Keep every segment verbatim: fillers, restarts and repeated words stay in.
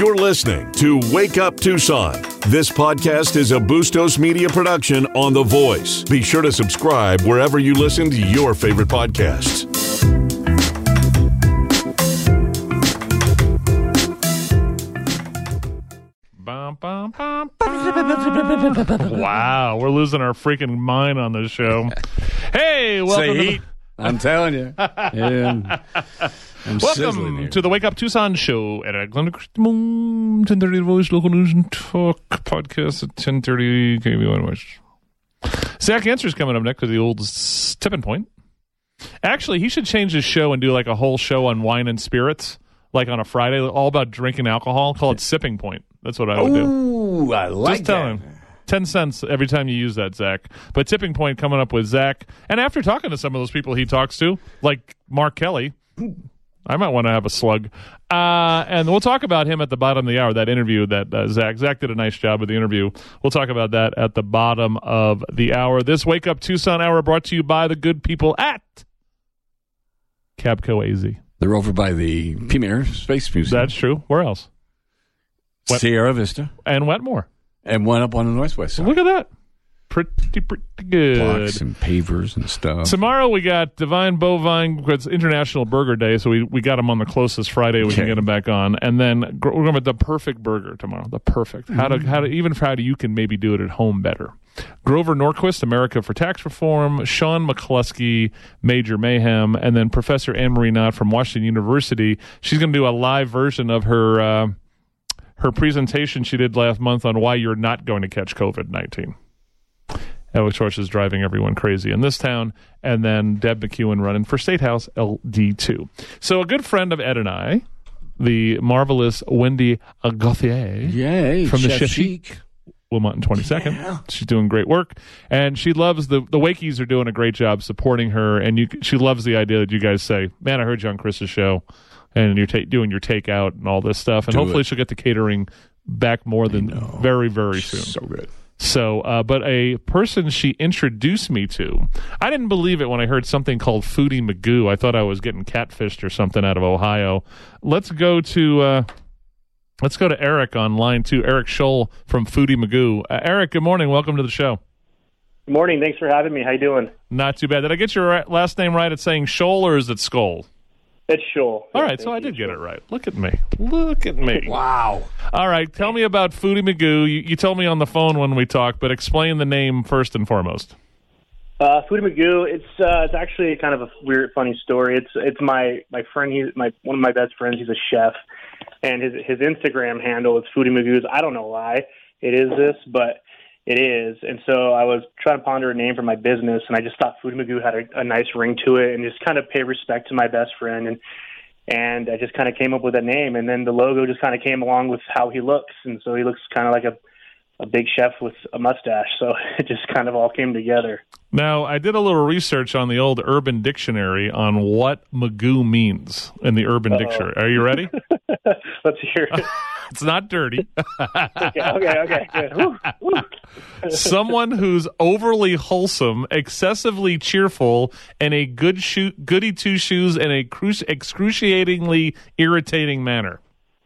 You're listening to Wake Up Tucson. This podcast is a Bustos Media production on The Voice. Be sure to subscribe wherever you listen to your favorite podcasts. Bum, bum, bum, bum. Wow, we're losing our freaking mind on this show. Hey, welcome. Say heat. To the... I'm telling you. Yeah. I'm welcome to the Wake Up Tucson show at Glen Moon, ten thirty The Voice, local news and talk podcast at ten thirty K B one Voice. Zach Answer's coming up next with the old tipping point. Actually, he should change his show and do like a whole show on wine and spirits, like on a Friday, all about drinking alcohol. Call it Sipping Point. That's what I would do. Ooh, I like Just tell that. him. Ten cents every time you use that, Zach. But Tipping Point coming up with Zach. And after talking to some of those people he talks to, like Mark Kelly, I might want to have a slug. Uh, and we'll talk about him at the bottom of the hour, that interview that uh, Zach. Zach did a nice job with the interview. We'll talk about that at the bottom of the hour. This Wake Up Tucson hour brought to you by the good people at Cabco A Z. They're over by the Premier Space Museum. That's true. Where else? Wet- Sierra Vista. And Wetmore. And one up on the northwest side. Look at that. Pretty, pretty good. Blocks and pavers and stuff. Tomorrow we got Divine Bovine. It's International Burger Day, so we, we got him on the closest Friday. We okay. can get him back on. And then we're going to have the perfect burger tomorrow. The perfect. How to, how to, even for how you can maybe do it at home better. Grover Norquist, America for Tax Reform, Sean McCluskey, Major Mayhem, and then Professor Anne-Marie Knott from Washington University. She's going to do a live version of her uh, her presentation she did last month on why you're not going to catch COVID nineteen. Which course is driving everyone crazy in this town. And then Deb McEwen running for State House L D two. So a good friend of Ed and I, the marvelous Wendy Gauthier Yay, from the Chef Chef Chic. Chic. Wilmot twenty-second. Yeah. She's doing great work, and she loves the the Wakies are doing a great job supporting her, and you she loves the idea that you guys say, "Man, I heard you on Chris's show, and you're ta- doing your takeout and all this stuff," and Do hopefully it. she'll get the catering back more than very very soon. So good. So, uh, but a person she introduced me to, I didn't believe it when I heard something called Foodie Magoo. I thought I was getting catfished or something out of Ohio. Let's go to uh, let's go to Eric on line two. Eric Scholl from Foodie Magoo. Uh, Eric, good morning. Welcome to the show. Good morning. Thanks for having me. How you doing? Not too bad. Did I get your ra- last name right? It's saying Scholl or is it Skoll? It's Scholl. All Yeah, right, so thank I you, did get Scholl. it right. Look at me. Look at me. Wow. All right, tell me about Foodie Magoo. You, you told me on the phone when we talked, but explain the name first and foremost. Uh, Foodie Magoo. It's uh, it's actually kind of a weird, funny story. It's it's my my friend. He's my one of my best friends. He's a chef, and his his Instagram handle is Foodie Magoo's. I don't know why it is this, but it is. And so I was trying to ponder a name for my business, and I just thought Foodie Magoo had a, a nice ring to it, and just kind of pay respect to my best friend. And and I just kind of came up with that name, and then the logo just kind of came along with how he looks, and so he looks kind of like a a big chef with a mustache. So it just kind of all came together. Now, I did a little research on the old Urban Dictionary on what Magoo means in the Urban Uh-oh. Dictionary. Are you ready? Let's hear it. It's not dirty. okay, okay, okay, good. Woo, woo. Someone who's overly wholesome, excessively cheerful, and a good shoe, goody two shoes in a cru- excruciatingly irritating manner.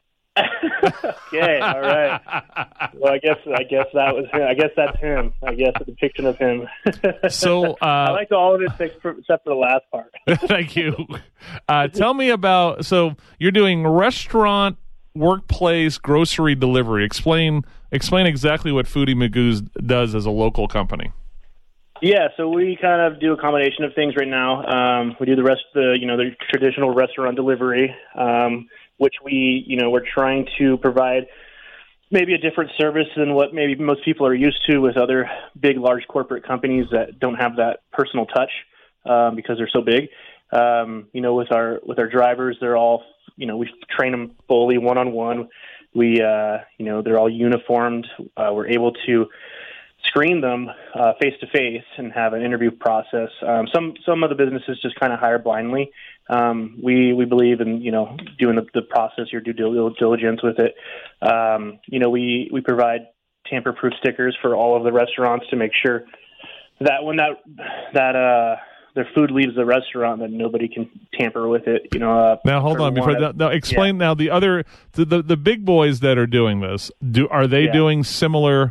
Okay, all right. Well, I guess I guess that was him. I guess that's him. I guess a depiction of him. So uh, I liked all of it except for, except for the last part. Thank you. Uh, tell me about, so you're doing restaurant, workplace, grocery delivery. Explain explain exactly what Foodie Magoo does as a local company. Yeah, so we kind of do a combination of things right now. Um, we do the rest, the you know, the traditional restaurant delivery, um, which we, you know, we're trying to provide maybe a different service than what maybe most people are used to with other big, large corporate companies that don't have that personal touch um, because they're so big. Um, you know, with our with our drivers, they're all, you know, we train them fully one on one. We, uh, you know, they're all uniformed. Uh, we're able to screen them face to face and have an interview process. Um, some some of the businesses just kind of hire blindly. Um, we we believe in you know doing the, the process, your due diligence with it. Um, you know we we provide tamper-proof stickers for all of the restaurants to make sure that when that that uh, their food leaves the restaurant, that nobody can tamper with it. You know. Uh, now hold on before that. Now explain yeah. now the other the, the the big boys that are doing this. Do are they yeah. doing similar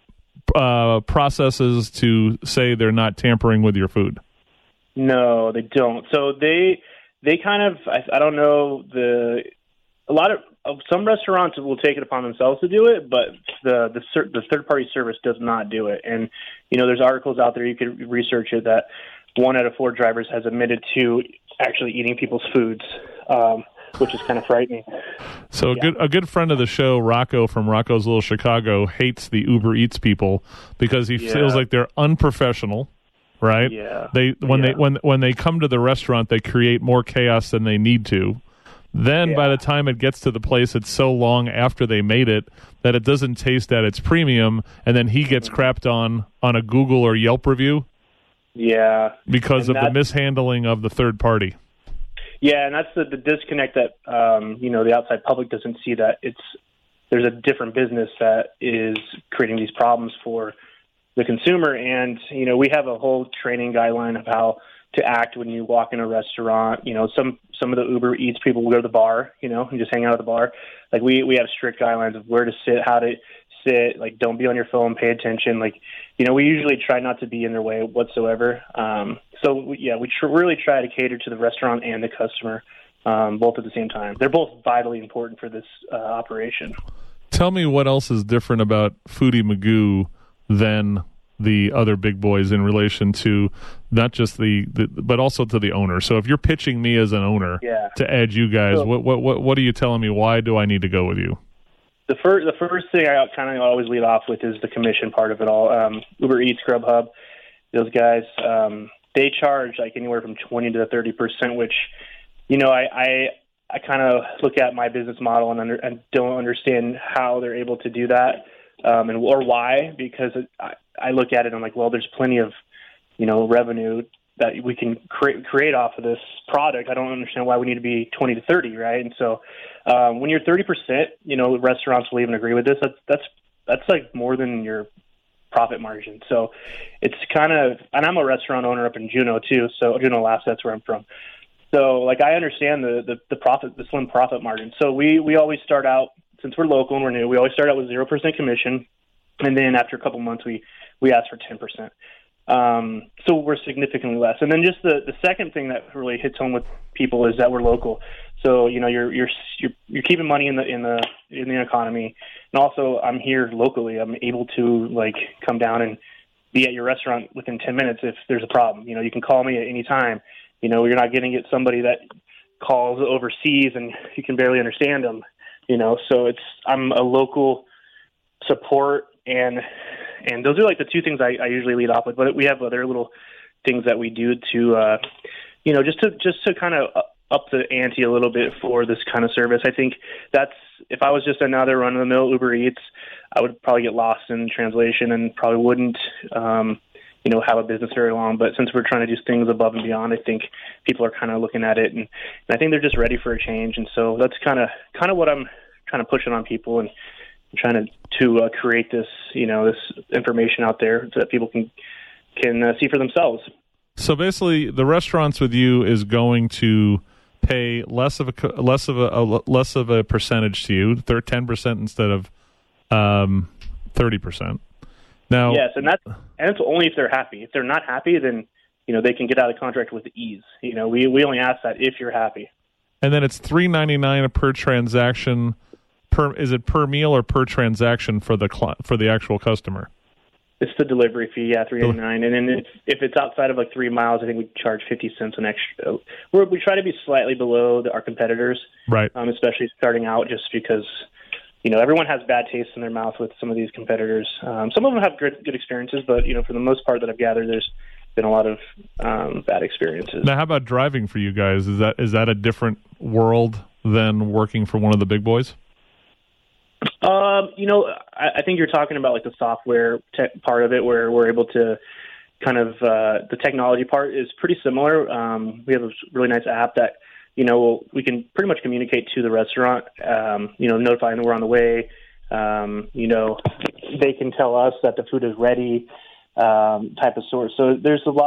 uh, processes to say they're not tampering with your food? No, they don't. So they they kind of I, I don't know the a lot of. Some restaurants will take it upon themselves to do it, but the the, the third party service does not do it. And you know, there's articles out there, you could research it, that one out of four drivers has admitted to actually eating people's foods, um, which is kind of frightening. So a yeah. good a good friend of the show, Rocco from Rocco's Little Chicago, hates the Uber Eats people because he yeah. feels like they're unprofessional. Right? Yeah. They when yeah. they when when they come to the restaurant, they create more chaos than they need to. Then yeah. by the time it gets to the place, it's so long after they made it that it doesn't taste at its premium, and then he gets crapped on on a Google or Yelp review. Yeah. Because and of the mishandling of the third party. Yeah, and that's the, the disconnect that um, you know the outside public doesn't see, that it's there's a different business that is creating these problems for the consumer. And you know, we have a whole training guideline of how to act when you walk in a restaurant. You know, some some of the Uber Eats people will go to the bar, you know, and just hang out at the bar. Like we we have strict guidelines of where to sit, how to sit, like don't be on your phone, pay attention. Like, you know, we usually try not to be in their way whatsoever. Um, so we, yeah, we tr- really try to cater to the restaurant and the customer, um, both at the same time. They're both vitally important for this uh, operation. Tell me what else is different about Foodie Magoo than the other big boys in relation to not just the, the but also to the owner. So if you're pitching me as an owner yeah. to add you guys, so, what, what what what are you telling me? Why do I need to go with you? The first the first thing I kind of always lead off with is the commission part of it all. Um, Uber Eats, Grubhub, those guys, um, they charge like anywhere from twenty to thirty percent, which, you know, I I, I kind of look at my business model and, under, and don't understand how they're able to do that. Um, and or why, because it, I, I look at it and I'm like, well, there's plenty of, you know, revenue that we can create create off of this product. I don't understand why we need to be twenty to thirty, right? And so um, when you're thirty percent, you know, restaurants will even agree with this. That's that's that's like more than your profit margin. So it's kind of, and I'm a restaurant owner up in Juneau too. So Juneau, Alaska, that's where I'm from. So like I understand the the, the profit, the slim profit margin. So we we always start out. Since we're local and we're new, we always start out with zero percent commission, and then after a couple months, we, we ask for ten percent. Um, so we're significantly less. And then just the, the second thing that really hits home with people is that we're local. So you know you're you're you're, you're keeping money in the in the in the economy, and also I'm here locally. I'm able to like come down and be at your restaurant within ten minutes if there's a problem. You know, you can call me at any time. You know, you're not getting it somebody that calls overseas and you can barely understand them. You know, so it's I'm a local support, and and those are like the two things I, I usually lead off with. But we have other little things that we do to, uh, you know, just to just to kind of up the ante a little bit for this kind of service. I think that's if I was just another run of the mill Uber Eats, I would probably get lost in translation and probably wouldn't, um, you know, have a business very long. But since we're trying to do things above and beyond, I think people are kind of looking at it, and, and I think they're just ready for a change. And so that's kind of kind of what I'm trying to push it on people, and trying to to uh, create this, you know, this information out there so that people can can uh, see for themselves. So basically, the restaurants with you is going to pay less of a less of a, a less of a percentage to you, ten percent instead of um, thirty percent. Now, yes, and that's and it's only if they're happy. If they're not happy, then you know they can get out of contract with ease. You know, we we only ask that if you're happy. And then it's three ninety-nine per transaction. Per is it per meal or per transaction for the cl- for the actual customer? It's the delivery fee, yeah, three ninety-nine. And then if, if it's outside of like three miles, I think we charge fifty cents an extra. We're, we try to be slightly below the, our competitors, right? Um, especially starting out, just because. You know, everyone has bad taste in their mouth with some of these competitors. Um, some of them have good, good experiences, but, you know, for the most part that I've gathered, there's been a lot of um, bad experiences. Now, how about driving for you guys? Is that is that a different world than working for one of the big boys? Um, you know, I, I think you're talking about, like, the software te- part of it where we're able to kind of uh, – the technology part is pretty similar. Um, we have a really nice app that – you know, we can pretty much communicate to the restaurant, um, you know, notifying them we're on the way. Um, you know, they can tell us that the food is ready, um, type of sort. So there's a lot of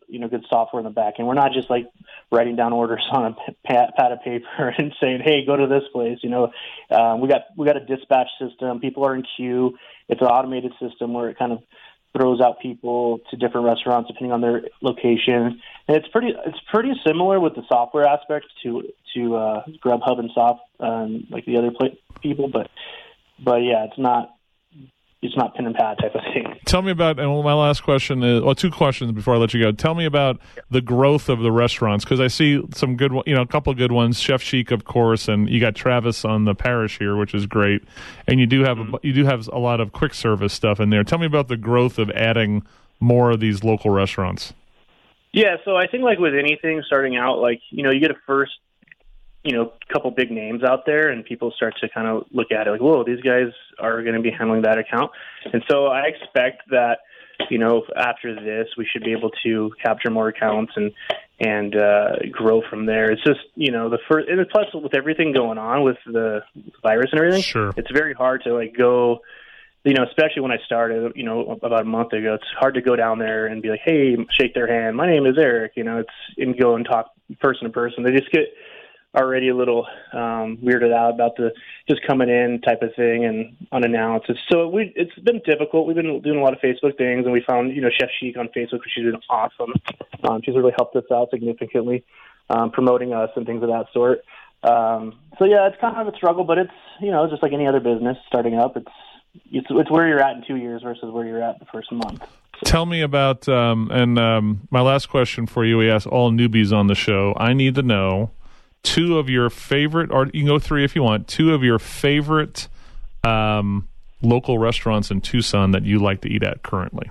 you know, good software in the back end. We're not just like writing down orders on a pad, pad of paper and saying, "Hey, go to this place." You know, um, we got we got a dispatch system. People are in queue. It's an automated system where it kind of throws out people to different restaurants depending on their location, and it's pretty it's pretty similar with the software aspect to to uh, Grubhub and Soft um, like the other pl- people, but but yeah, it's not. It's not pen and pad type of thing. Tell me about, and my last question is, well, two questions before I let you go. Tell me about the growth of the restaurants, because I see some good, you know, a couple of good ones. Chef Chic, of course, and you got Travis on the Parish here, which is great. And you do have mm-hmm. a, you do have a lot of quick service stuff in there. Tell me about the growth of adding more of these local restaurants. Yeah, so I think like with anything starting out, like, you know, you get a first, you know, couple big names out there, and people start to kind of look at it like, whoa, these guys are going to be handling that account. And so I expect that, you know, after this, we should be able to capture more accounts and and uh, grow from there. It's just, you know, the first, and plus with everything going on with the virus and everything, sure, it's very hard to like go, you know, especially when I started, you know, about a month ago. It's hard to go down there and be like, hey, shake their hand. My name is Eric. You know, it's and go and talk person to person. They just get already a little um, weirded out about the just coming in type of thing and unannounced. It's, so we, it's been difficult. We've been doing a lot of Facebook things, and we found, you know, Chef Chic on Facebook, which she's been awesome. Um, she's really helped us out significantly, um, promoting us and things of that sort. Um, so yeah, it's kind of a struggle, but it's, you know, just like any other business starting up. It's it's it's where you're at in two years versus where you're at the first month. So. Tell me about um, and um, my last question for you. We ask all newbies on the show. I need to know two of your favorite, or you can go three if you want, two of your favorite um, local restaurants in Tucson that you like to eat at currently.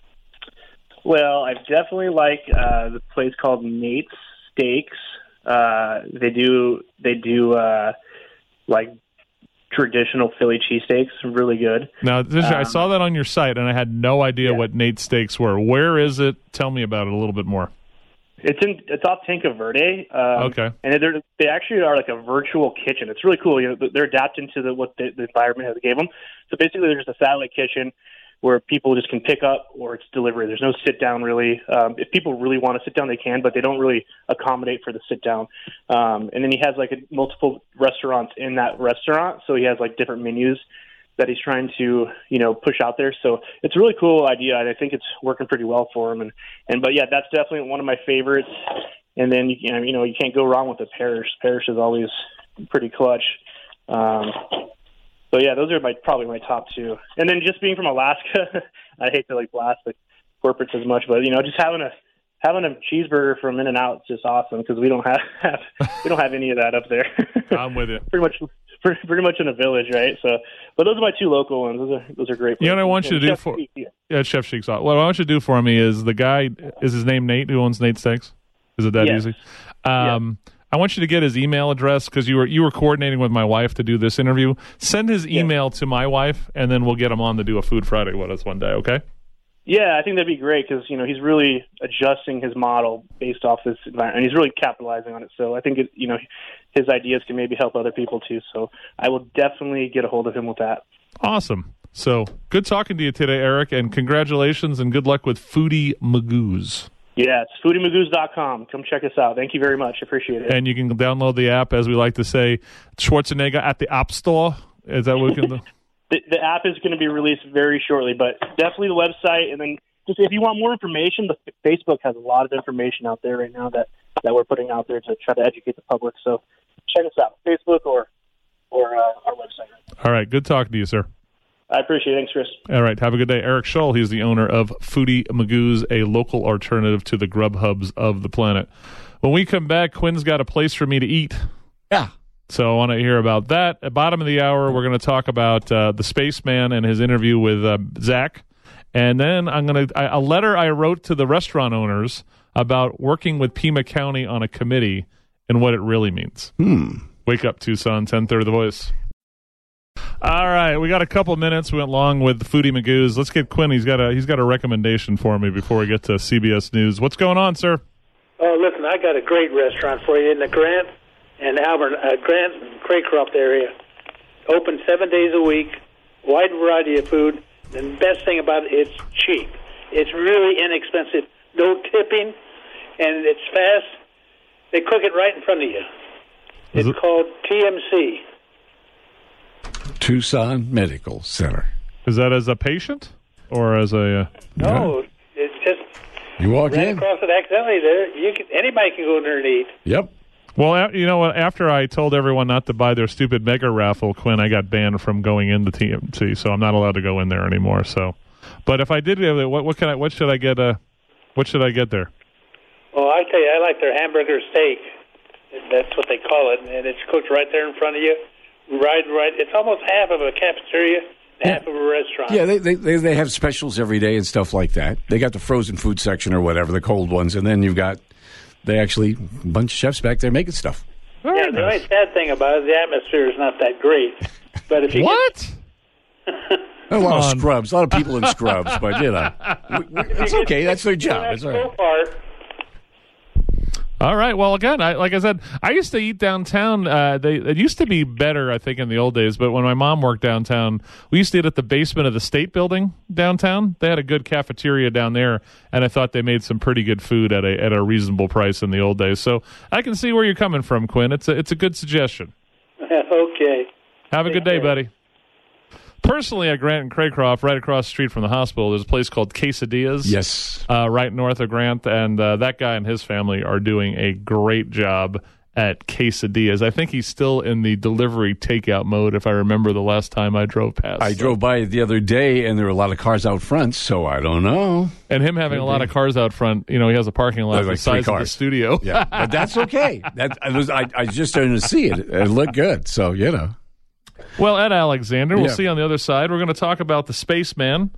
Well, I definitely like uh, the place called Nate's Steaks. Uh, they do they do uh, like traditional Philly cheesesteaks, really good. Now, this, um, I saw that on your site, and I had no idea yeah. what Nate's Steaks were. Where is it? Tell me about it a little bit more. It's in it's off Tinca Verde. Um, okay. And they're, they actually are like a virtual kitchen. It's really cool. You know, they're adapting to the, what the, the environment has gave them. So basically, there's a satellite kitchen where people just can pick up, or it's delivery. There's no sit down really. Um, if people really want to sit down, they can, but they don't really accommodate for the sit down. Um, and then he has like a, multiple restaurants in that restaurant, so he has like different menus that he's trying to, you know, push out there. So it's a really cool idea, and I think it's working pretty well for him. And, and but yeah, that's definitely one of my favorites. And then you know, you know, you can't go wrong with the Parish. Parish is always pretty clutch. Um, so yeah, those are my probably my top two. And then just being from Alaska, I hate to like blast the corporates as much, but you know, just having a having a cheeseburger from In-N-Out is just awesome because we don't have, have we don't have any of that up there. I'm with you. Pretty much. Pretty much in a village, right? So, but those are my two local ones. Those are those are great. You know what I want you to do Chef for Chic, yeah. yeah, Chef Chic's. What I want you to do for me is the guy is his name Nate who owns Nate Steaks. Is it that yes. easy? Um, yes. I want you to get his email address because you were you were coordinating with my wife to do this interview. Send his email yes. to my wife, and then we'll get him on to do a Food Friday with us one day. Okay? Yeah, I think that'd be great because you know he's really adjusting his model based off this environment, and he's really capitalizing on it. So I think it, you know his ideas can maybe help other people too. So I will definitely get a hold of him with that. Awesome. So good talking to you today, Eric, and congratulations and good luck with Foodie Magoo's. Yeah, it's foodie magoos dot com. Come check us out. Thank you very much. Appreciate it. And you can download the app, as we like to say, Schwarzenegger at the App Store. Is that what we can do? The, the app is going to be released very shortly, but definitely the website. And then just if you want more information, the Facebook has a lot of information out there right now that, that we're putting out there to try to educate the public. So check us out, Facebook or or uh, our website. All right. Good talking to you, sir. I appreciate it. Thanks, Chris. All right. Have a good day. Eric Shull, he's the owner of Foodie Magoo's, a local alternative to the Grubhubs of the planet. When we come back, Quinn's got a place for me to eat. Yeah. So I want to hear about that. At bottom of the hour, we're going to talk about uh, the spaceman and his interview with uh, Zach. And then I'm going to a letter I wrote to the restaurant owners about working with Pima County on a committee and what it really means. Hmm. Wake up, Tucson, ten thirty The Voice. All right, we got a couple minutes. We went long with Foodie Magoo's. Let's get Quinn. He's got a he's got a recommendation for me before we get to C B S News. What's going on, sir? Oh, listen, I got a great restaurant for you in the Grant and Albert, uh, Grant and Craycroft area. Open seven days a week, wide variety of food. The best thing about it, it's cheap. It's really inexpensive. No tipping. and it's fast. They cook it right in front of you. It's it? called T M C. Tucson Medical Center. Is that as a patient or as a? Uh, no, yeah. It's just you walk ran in across it accidentally. There, you can anybody can go in there and eat. Yep. Well, you know what? After I told everyone not to buy their stupid mega raffle, Quinn, I got banned from going into T M C, so I'm not allowed to go in there anymore. So, but if I did, what, what can I? What should I get? Uh, what should I get there? Well, I tell you, I like their hamburger steak. That's what they call it, and it's cooked right there in front of you. Right, right. It's almost half of a cafeteria, yeah. half of a restaurant. Yeah, they, they they have specials every day and stuff like that. They got the frozen food section or whatever, the cold ones, and then you've got they actually a bunch of chefs back there making stuff. Very yeah, the nice. only sad thing about it, the atmosphere is not that great. But if you what? Get... a lot of scrubs, a lot of people in scrubs, but you know, it's okay. That's their job. That's all right. Part, All right. Well, again, I, like I said, I used to eat downtown. Uh, they, it used to be better, I think, in the old days. But when my mom worked downtown, we used to eat at the basement of the State Building downtown. They had a good cafeteria down there, and I thought they made some pretty good food at a at a reasonable price in the old days. So I can see where you're coming from, Quinn. It's a it's a good suggestion. Okay. Have a good day, buddy. Personally, at Grant and Craycroft, right across the street from the hospital, there's a place called Quesadillas. Yes. Uh, right north of Grant, and uh, that guy and his family are doing a great job at quesadillas. I think he's still in the delivery takeout mode, if I remember the last time I drove past. I so. drove by the other day, and there were a lot of cars out front, so I don't know. And him having Could a lot be. of cars out front, you know, he has a parking lot like the size cars. of the studio. Yeah, but that's okay. That I, was, I, I just started to see it. It looked good, so, you know. Well, Ed Alexander, we'll yeah. see on the other side. We're going to talk about the spaceman,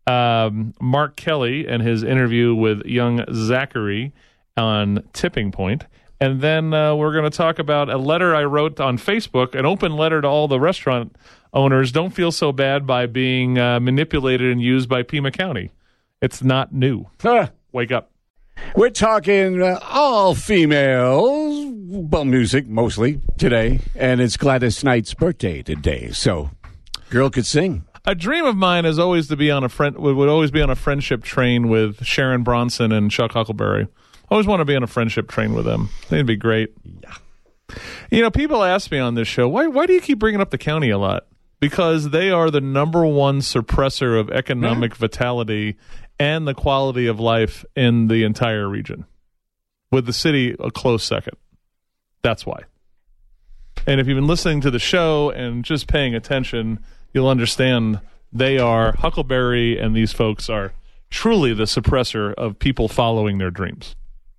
um, Mark Kelly, and his interview with young Zachary on Tipping Point. And then uh, we're going to talk about a letter I wrote on Facebook, an open letter to all the restaurant owners. Don't feel so bad by being uh, manipulated and used by Pima County. It's not new. Huh. Wake up. We're talking uh, all females, well, music mostly today, and it's Gladys Knight's birthday today, so girl could sing. A dream of mine is always to be on a friend would, would always be on a friendship train with Sharon Bronson and Chuck Huckleberry. I always want to be on a friendship train with them. They'd be great. Yeah. You know, people ask me on this show, why why do you keep bringing up the county a lot? Because they are the number one suppressor of economic yeah. vitality and the quality of life in the entire region, with the city a close second. That's why. And if you've been listening to the show and just paying attention, you'll understand they are, Huckleberry and these folks are truly the suppressor of people following their dreams.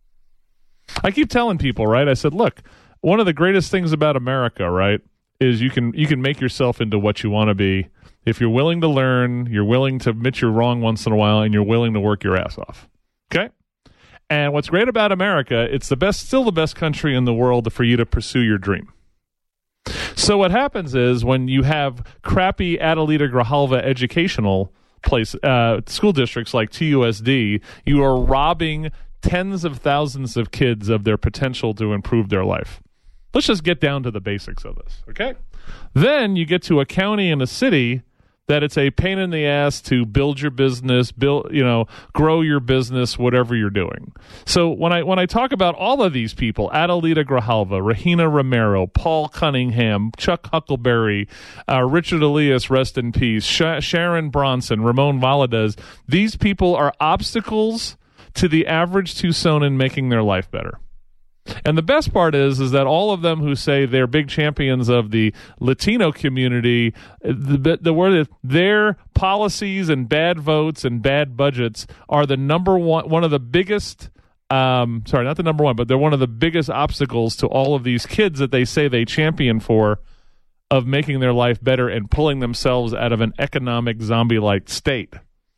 I keep telling people, right? I said, look, one of the greatest things about America, right, is you can you can make yourself into what you want to be. If you're willing to learn, you're willing to admit you're wrong once in a while, and you're willing to work your ass off. Okay? And what's great about America, it's the best, still the best country in the world for you to pursue your dream. So what happens is when you have crappy Adelita Grijalva educational place, uh, school districts like T U S D, you are robbing tens of thousands of kids of their potential to improve their life. Let's just get down to the basics of this, okay? Then you get to a county and a city that it's a pain in the ass to build your business, build, you know, grow your business, whatever you're doing. So when I when I talk about all of these people, Adelita Grijalva, Regina Romero, Paul Cunningham, Chuck Huckleberry, uh, Richard Elias, rest in peace, Sh- Sharon Bronson, Ramon Valadez, these people are obstacles to the average Tucsonan making their life better. And the best part is, is that all of them who say they're big champions of the Latino community, the, the word is their policies and bad votes and bad budgets are the number one, one of the biggest, um, sorry, not the number one, but they're one of the biggest obstacles to all of these kids that they say they champion for of making their life better and pulling themselves out of an economic zombie-like state.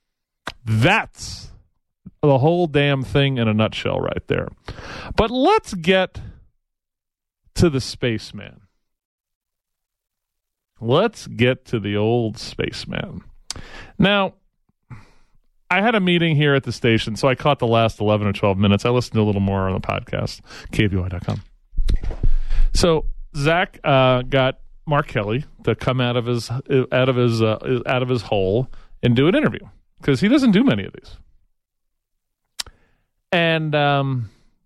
That's the whole damn thing in a nutshell right there. But let's get to the spaceman. Let's get to the old spaceman. Now, I had a meeting here at the station, so I caught the last eleven or twelve minutes. I listened to a little more on the podcast, K V O I dot com. So Zach uh, got Mark Kelly to come out of his out of his uh, out of his hole and do an interview because he doesn't do many of these. And um,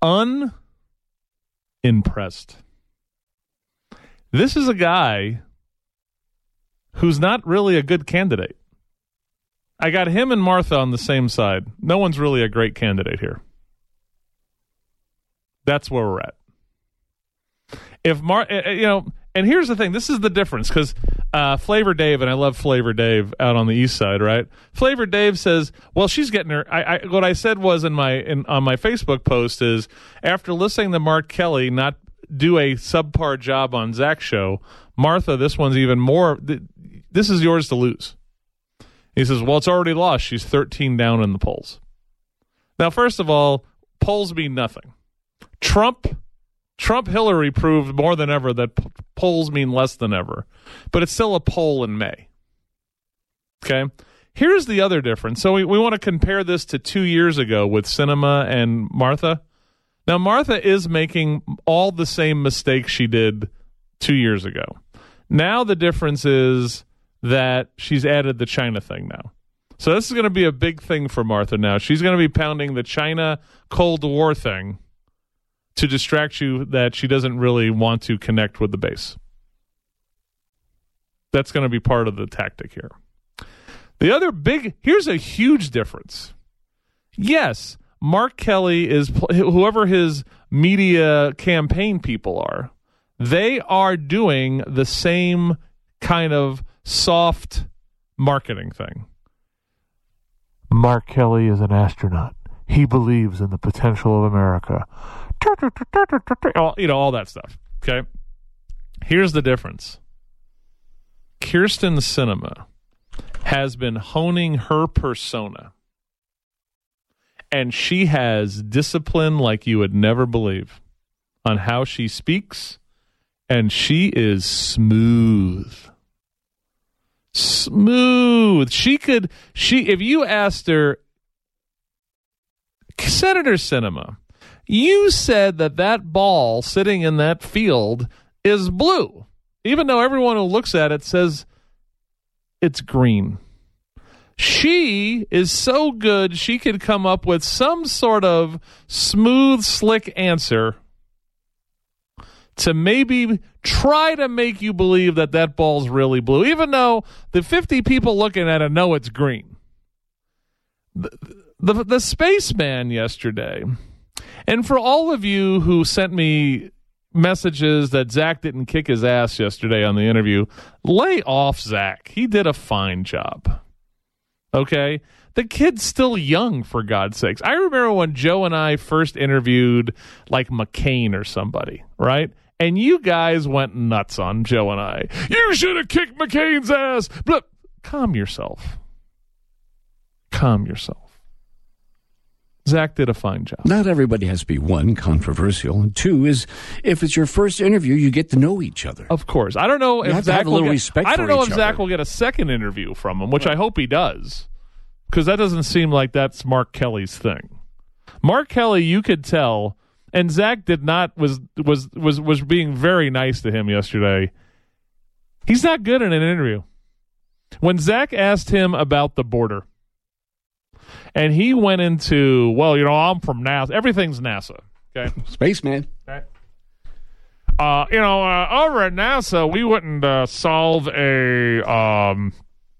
Unimpressed. This is a guy who's not really a good candidate. I got him and Martha on the same side. No one's really a great candidate here. That's where we're at. If Mar, you know, and here's the thing. This is the difference because uh, Flavor Dave, and I love Flavor Dave out on the east side, right? Flavor Dave says, "Well, she's getting her." I, I what I said was in my in, on my Facebook post is after listening to Mark Kelly not do a subpar job on Zach's show, Martha, this one's even more. This is yours to lose. He says, "Well, it's already lost. She's thirteen down in the polls." Now, first of all, polls mean nothing. Trump. Trump Hillary proved more than ever that p- polls mean less than ever, but it's still a poll in May. Okay? Here's the other difference. So we, we want to compare this to two years ago with Sinema and Martha. Now, Martha is making all the same mistakes she did two years ago. Now the difference is that she's added the China thing now. So this is going to be a big thing for Martha now. She's going to be pounding the China Cold War thing to distract you that she doesn't really want to connect with the base. That's going to be part of the tactic here. The other big, here's a huge difference. Yes, Mark Kelly is, whoever his media campaign people are, they are doing the same kind of soft marketing thing. Mark Kelly is an astronaut. He believes in the potential of America. You know, all that stuff. Okay. Here's the difference. Kyrsten Sinema has been honing her persona, and she has discipline like you would never believe on how she speaks, and she is smooth. Smooth. She could, she, if you asked her, Senator Sinema, you said that that ball sitting in that field is blue, even though everyone who looks at it says it's green. She is so good, she could come up with some sort of smooth, slick answer to maybe try to make you believe that that ball's really blue, even though the fifty people looking at it know it's green. The, the, the spaceman yesterday, and for all of you who sent me messages that Zach didn't kick his ass yesterday on the interview, lay off Zach. He did a fine job. Okay? The kid's still young, for God's sakes. I remember when Joe and I first interviewed like McCain or somebody, right? And you guys went nuts on Joe and I. You should have kicked McCain's ass. But calm yourself. Calm yourself. Zach did a fine job. Not everybody has to be, one, controversial, and two is if it's your first interview, you get to know each other. Of course. I don't know you if have Zach to have a will little get, respect I don't for know each if Zach other. will get a second interview from him, which right. I hope he does, because that doesn't seem like that's Mark Kelly's thing. Mark Kelly, you could tell, and Zach did not was was was was being very nice to him yesterday. He's not good in an interview. When Zach asked him about the border, and he went into, well, you know, I'm from NASA. Everything's NASA. Okay, spaceman. Okay. Uh, you know, uh, over at NASA, we wouldn't uh, solve a um,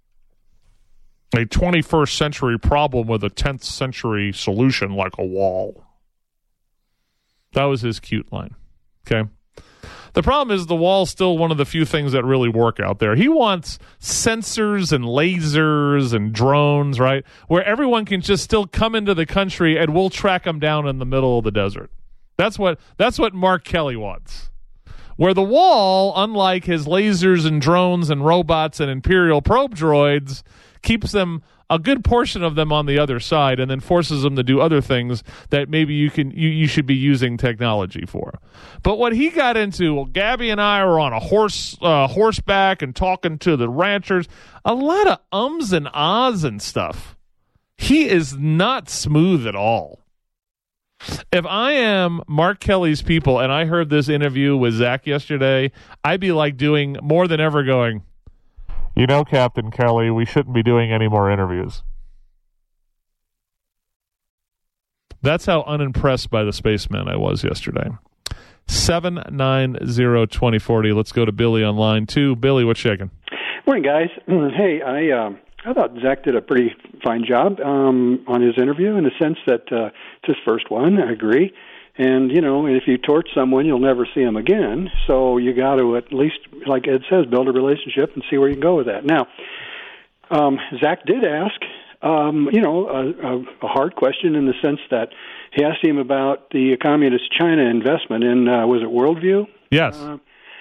a twenty-first century problem with a tenth century solution like a wall. That was his cute line. Okay. The problem is the wall's still one of the few things that really work out there. He wants sensors and lasers and drones, right, where everyone can just still come into the country and we'll track them down in the middle of the desert. That's what that's what Mark Kelly wants. Where the wall, unlike his lasers and drones and robots and Imperial probe droids, keeps them, a good portion of them, on the other side, and then forces them to do other things that maybe you can you, you should be using technology for. But what he got into, well, Gabby and I were on a horse uh, horseback and talking to the ranchers, a lot of ums and ahs and stuff. He is not smooth at all. If I am Mark Kelly's people and I heard this interview with Zach yesterday, I'd be like doing more than ever going, you know, Captain Kelly, we shouldn't be doing any more interviews. That's how unimpressed by the spaceman I was yesterday. seven nine zero, two zero four zero. Let's go to Billy on line two. Billy, what's shaking? Morning, guys. Hey, I uh, I thought Zach did a pretty fine job um, on his interview in the sense that uh, it's his first one. I agree. And, you know, if you torch someone, you'll never see them again. So you got to at least, like Ed says, build a relationship and see where you can go with that. Now, um, Zach did ask, um, you know, a, a, a hard question in the sense that he asked him about the communist China investment in, uh, was it Worldview? Yes. Uh,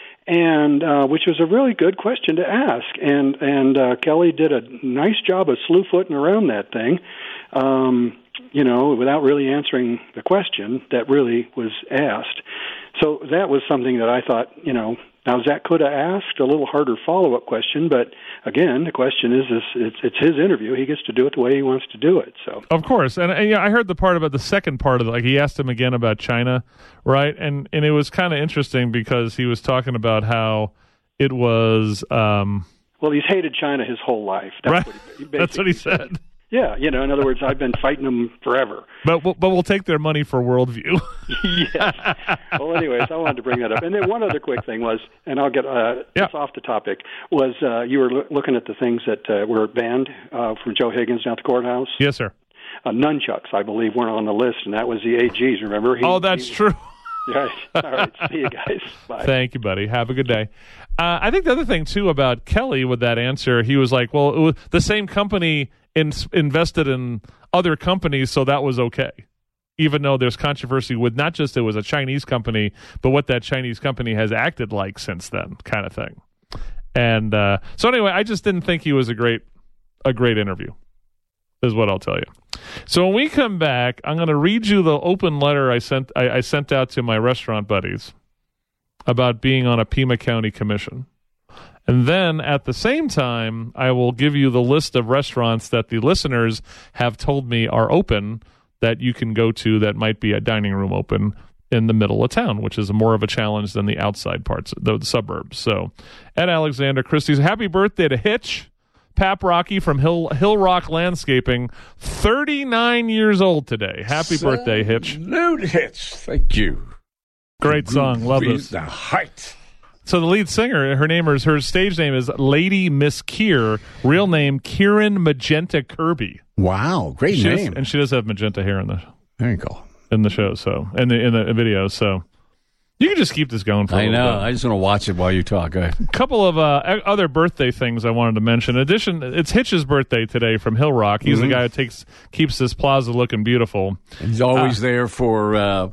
and uh, which was a really good question to ask. And, and uh, Kelly did a nice job of slew-footing around that thing. Um you know, without really answering the question that really was asked. So that was something that I thought, you know, now Zach could have asked a little harder follow-up question, but again, the question is, is it's, it's his interview. He gets to do it the way he wants to do it. So of course, and, and yeah, I heard the part about the second part of it. Like he asked him again about China, right? And and it was kind of interesting because he was talking about how it was. Um, well, he's hated China his whole life. That's right. What he, That's what he said. Yeah, you know, in other words, I've been fighting them forever. But but we'll take their money for worldview. Yes. Well, anyways, I wanted to bring that up. And then one other quick thing was, and I'll get uh, yeah. it's off the topic, was uh, you were lo- looking at the things that uh, were banned uh, from Joe Higgins down at the courthouse. Yes, sir. Uh, nunchucks, I believe, weren't on the list, and that was the A Gs, remember? He, oh, that's he, true. Right. All right. See you guys. Bye. Thank you, buddy. Have a good day. Uh, I think the other thing, too, about Kelly with that answer, he was like, well, it was the same company in, invested in other companies, so that was okay. Even though there's controversy with not just it was a Chinese company, but what that Chinese company has acted like since then, kind of thing. And uh, so anyway, I just didn't think he was a great, a great interview, is what I'll tell you. So when we come back, I'm going to read you the open letter I sent I, I sent out to my restaurant buddies about being on a Pima County commission. And then at the same time, I will give you the list of restaurants that the listeners have told me are open that you can go to that might be a dining room open in the middle of town, which is more of a challenge than the outside parts, the, the suburbs. So Ed Alexander Christie's happy birthday to Hitch. Pap Rocky from Hill Hill Rock Landscaping, thirty-nine years old today. Happy Salute, birthday, Hitch. Hitch. Thank you. Great song. Love this. The height. So the lead singer, her name is, her stage name is Lady Miss Keir, real name Kieran Magenta Kirby. Wow, great she name. Does, and she does have magenta hair in the there you go. in the show, so in the in the video. So you can just keep this going for a I little know. bit. I just want to watch it while you talk. Go ahead. A couple of uh, other birthday things I wanted to mention. In addition, it's Hitch's birthday today from Hill Rock. He's mm-hmm. the guy who takes keeps this plaza looking beautiful. And he's always uh, there for uh,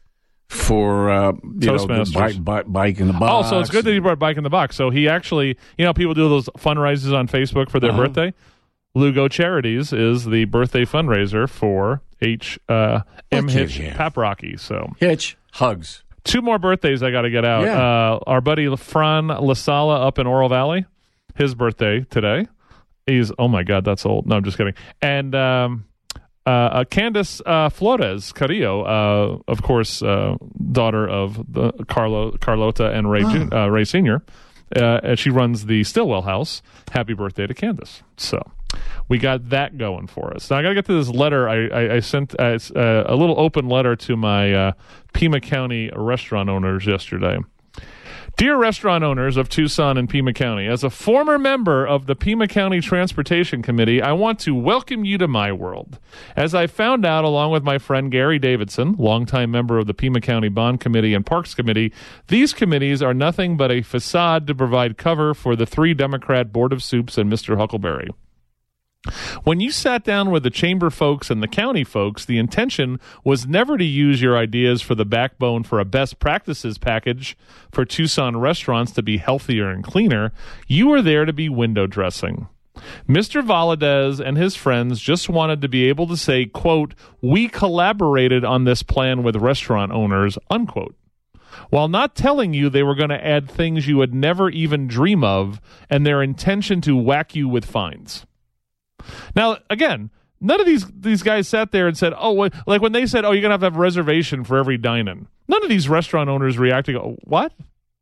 for uh, you know, the bike, bike, bike in the box. Oh, so it's good that he brought Bike in the Box. So he actually, you know, people do those fundraisers on Facebook for their uh-huh. birthday. Lugo Charities is the birthday fundraiser for H uh, M Hitch yeah. Pap Rocky. So Hitch hugs. Two more birthdays I got to get out. Yeah. Uh, our buddy Fran Lasala up in Oro Valley, his birthday today. He's, oh my God, that's old. No, I'm just kidding. And um, uh, uh, Candace uh, Flores Carrillo, uh, of course, uh, daughter of the Carlo Carlota and Ray, oh. uh, Ray Senior Uh, and she runs the Stillwell House. Happy birthday to Candace. So we got that going for us. Now I got to get to this letter. I, I, I sent uh, it's, uh, a little open letter to my uh, Pima County restaurant owners yesterday. Dear restaurant owners of Tucson and Pima County, as a former member of the Pima County Transportation Committee, I want to welcome you to my world. As I found out along with my friend Gary Davidson, longtime member of the Pima County Bond Committee and Parks Committee, these committees are nothing but a facade to provide cover for the three Democrat Board of Soups and Mister Huckleberry. When you sat down with the chamber folks and the county folks, the intention was never to use your ideas for the backbone for a best practices package for Tucson restaurants to be healthier and cleaner. You were there to be window dressing. Mister Valadez and his friends just wanted to be able to say, quote, we collaborated on this plan with restaurant owners, unquote, while not telling you they were going to add things you would never even dream of and their intention to whack you with fines. Now, again, none of these these guys sat there and said, oh, what? Like when they said, oh, you're going to have to have a reservation for every dine-in. None of these restaurant owners reacted, oh, what?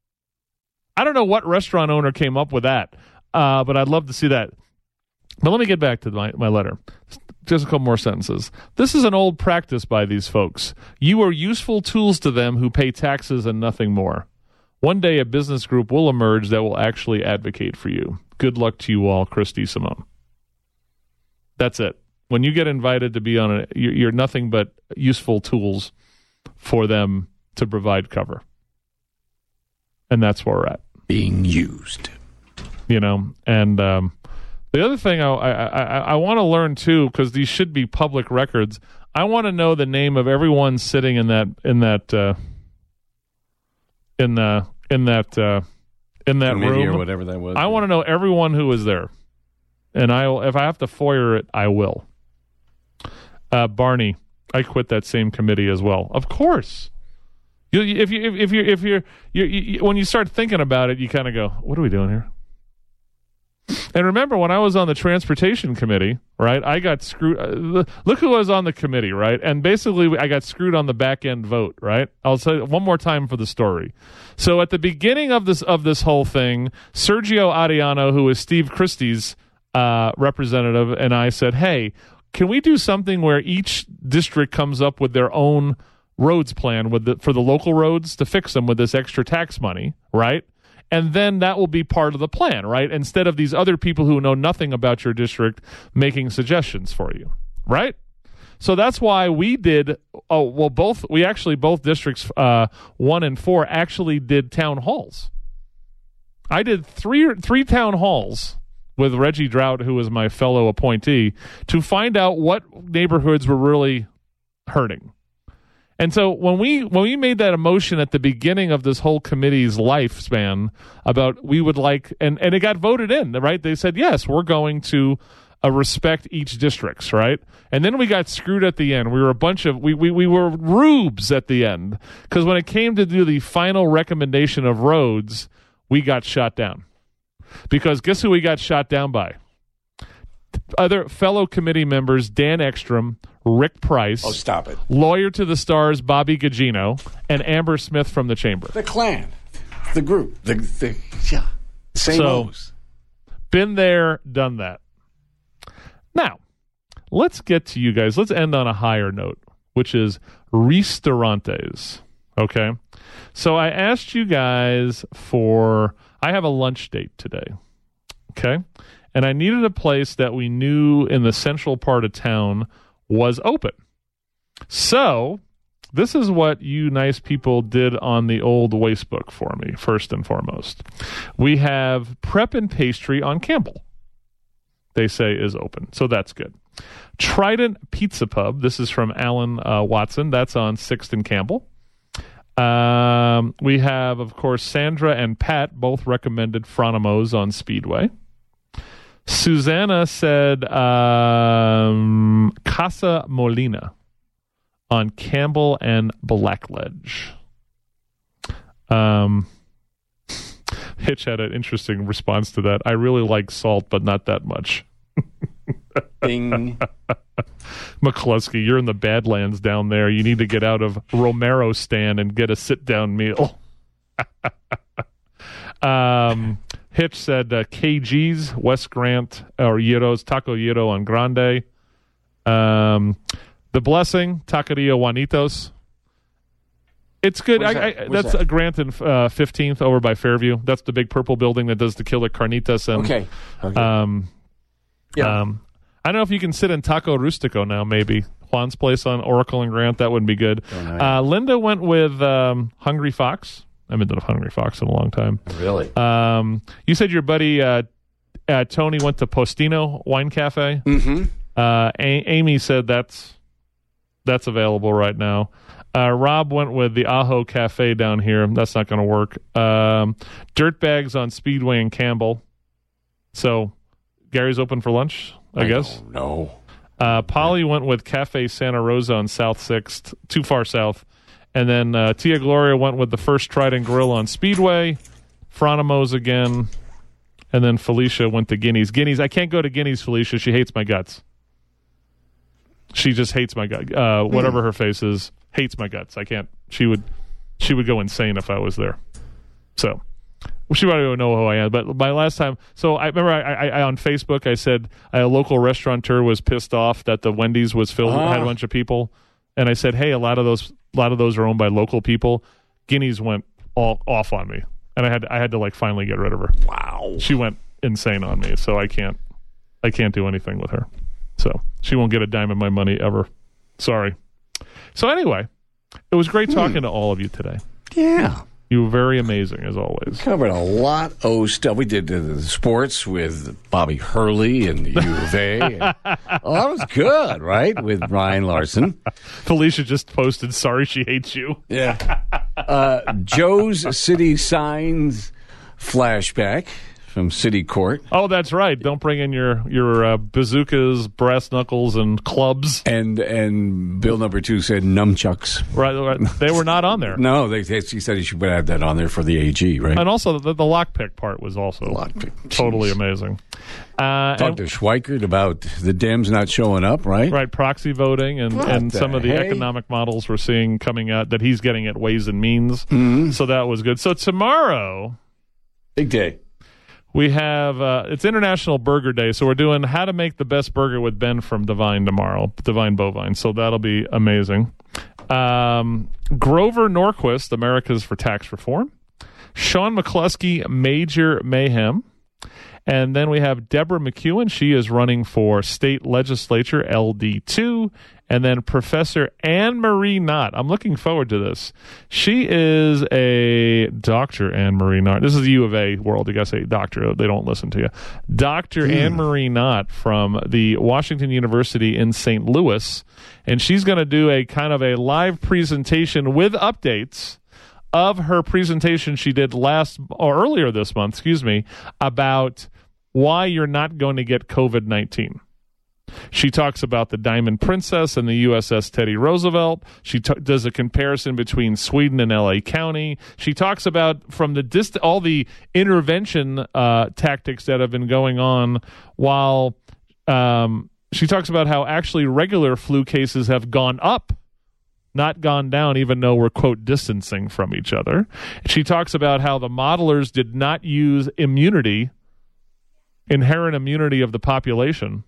I don't know what restaurant owner came up with that, uh, but I'd love to see that. But let me get back to my, my letter. just a couple more sentences. This is an old practice by these folks. You are useful tools to them who pay taxes and nothing more. One day a business group will emerge that will actually advocate for you. Good luck to you all, Christy Simone. That's it. When you get invited to be on it, you're nothing but useful tools for them to provide cover. And that's where we're at. Being used. You know, and um, the other thing I, I, I, I want to learn, too, because these should be public records, I want to know the name of everyone sitting in that in that uh, in the in that uh, in that Committee room or whatever that was. I want to know everyone who was there, and I if I have to FOIA it, I will. Uh, Barney, I quit that same committee as well. Of course, you if you if you if you're you, you when you start thinking about it, you kind of go, "What are we doing here?" And remember, when I was on the transportation committee, right, I got screwed. Uh, look who was on the committee, right? And basically, I got screwed on the back end vote, right? I'll say it one more time for the story. So at the beginning of this of this whole thing, Sergio Ariano, who is Steve Christie's uh, representative, and I said, hey, can we do something where each district comes up with their own roads plan with the, for the local roads to fix them with this extra tax money, right? And then that will be part of the plan, right? Instead of these other people who know nothing about your district making suggestions for you, right? So that's why we did, oh, well, both, we actually, both districts, uh, one and four, actually did town halls. I did three three town halls with Reggie Drought, who was my fellow appointee, to find out what neighborhoods were really hurting. And so when we when we made that motion at the beginning of this whole committee's lifespan about we would like, and, and it got voted in, right? They said, yes, we're going to uh, respect each districts, right? And then we got screwed at the end. We were a bunch of, we we, we were rubes at the end, because when it came to do the final recommendation of roads, we got shot down. Because guess who we got shot down by? Other fellow committee members, Dan Ekstrom, Rick Price. Oh, stop it. Lawyer to the Stars, Bobby Gugino, and Amber Smith from the Chamber. The clan. The group. The, the yeah. Same so, O's. Been there, done that. Now, let's get to you guys. Let's end on a higher note, which is restaurantes. Okay? So I asked you guys for, I have a lunch date today. Okay? And I needed a place that we knew in the central part of town was open. So this is what you nice people did on the old waste book for me, first and foremost. We have Prep and Pastry on Campbell. They say is open. So that's good. Trident Pizza Pub. This is from Alan uh, Watson. That's on sixth and Campbell. Um, we have, of course, Sandra and Pat both recommended Fronimo's on Speedway. Susanna said um, Casa Molina on Campbell and Blackledge. Um, Hitch had an interesting response to that. I really like salt, but not that much. Bing. McCluskey, you're in the Badlands down there. You need to get out of Romero stand and get a sit-down meal. um... Hitch said uh, K G's, West Grant, or Yero's, Taco Yero on Grande. Um, the Blessing, Taqueria Juanitos. It's good. I, that? I, that's that? a Grant and uh, fifteenth over by Fairview. That's the big purple building that does the killer carnitas. And, okay. okay. Um, yeah. Um, I don't know if you can sit in Taco Rustico now, maybe. Juan's place on Oracle and Grant. That wouldn't be good. Oh, nice. uh, Linda went with um, Hungry Fox. I haven't done a Hungry Fox in a long time. Really? Um, you said your buddy uh, uh, Tony went to Postino Wine Cafe. Mm-hmm. Uh, A- Amy said that's that's available right now. Uh, Rob went with the Ajo Cafe down here. That's not going to work. Um, Dirtbags on Speedway and Campbell. So Gary's open for lunch, I, I guess. No. Uh, Polly went with Cafe Santa Rosa on South sixth, too far south. And then uh, Tia Gloria went with the First Trident Grill on Speedway, Fronimo's again, and then Felicia went to Guinea's. Guinea's, I can't go to Guinea's, Felicia. She hates my guts. She just hates my guts. Uh, whatever her face is, hates my guts. I can't. She would, she would go insane if I was there. So, Well, she probably don't know who I am, but my last time, so I remember I, I, I on Facebook I said a local restaurateur was pissed off that the Wendy's was filled Ah. had a bunch of people, and I said, hey, a lot of those a lot of those are owned by local people. Guineas went all off on me, and I had I had to like finally get rid of her. Wow. She went insane on me, so I can't I can't do anything with her. So she won't get a dime of my money ever. Sorry. So anyway, it was great talking Hmm. to all of you today. Yeah. You were very amazing, as always. Covered a lot of stuff. We did uh, the sports with Bobby Hurley and the U of A. And, oh, that was good, right? With Ryan Larson. Felicia just posted, sorry she hates you. Yeah. Uh, Joe's City Signs flashback from City Court. Oh, that's right. Don't bring in your, your uh, bazookas, brass knuckles, and clubs. And and Bill number two said nunchucks. Right, right. They were not on there. No, they, they, she said he should have that on there for the A G, right? And also, the, the lockpick part was also Lockpick. totally Jeez. amazing. Uh, Talked and- to Schweikert about the Dems not showing up, right? Right, proxy voting and, What and the some of the hey? economic models we're seeing coming out that he's getting at Ways and Means. Mm-hmm. So that was good. So tomorrow Big day. we have uh, it's International Burger Day. So we're doing how to make the best burger with Ben from Divine tomorrow, Divine Bovine. So that'll be amazing. Um, Grover Norquist, America's for Tax Reform. Sean McCluskey, Major Mayhem. And then we have Deborah McEwen. She is running for state legislature, L D two. And then Professor Anne Marie Knott. I'm looking forward to this. She is a Doctor Anne Marie Knott. This is the U of A world. You got to say doctor. They don't listen to you. Doctor Mm. Anne Marie Knott from the Washington University in Saint Louis. And she's going to do a kind of a live presentation with updates of her presentation she did last or earlier this month, excuse me, about why you're not going to get COVID nineteen. She talks about the Diamond Princess and the U S S Teddy Roosevelt. She t- does a comparison between Sweden and L A County. She talks about from the dist- all the intervention uh, tactics that have been going on while um, she talks about how actually regular flu cases have gone up, not gone down, even though we're, quote, distancing from each other. She talks about how the modelers did not use immunity, inherent immunity of the population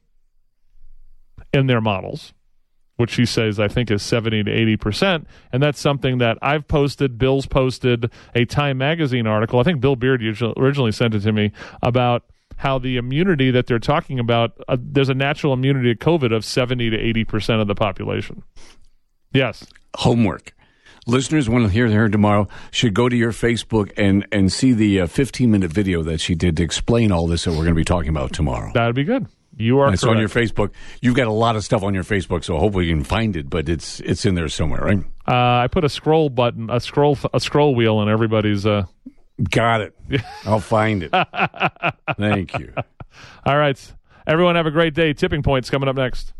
in their models, which she says I think is seventy to eighty percent. And that's something that I've posted, Bill's posted a Time Magazine article. I think Bill Beard usually, originally sent it to me about how the immunity that they're talking about, uh, there's a natural immunity to COVID of seventy to eighty percent of the population. Yes. Homework. Listeners want to hear her tomorrow should go to your Facebook and, and see the uh, fifteen-minute video that she did to explain all this that we're going to be talking about tomorrow. That'd be good. You are It's correct. on your Facebook. You've got a lot of stuff on your Facebook, so hopefully you can find it, but it's it's in there somewhere, right? Uh, I put a scroll button, a scroll, a scroll wheel on everybody's. Uh... Got it. I'll find it. Thank you. All right, everyone, have a great day. Tipping Point's coming up next.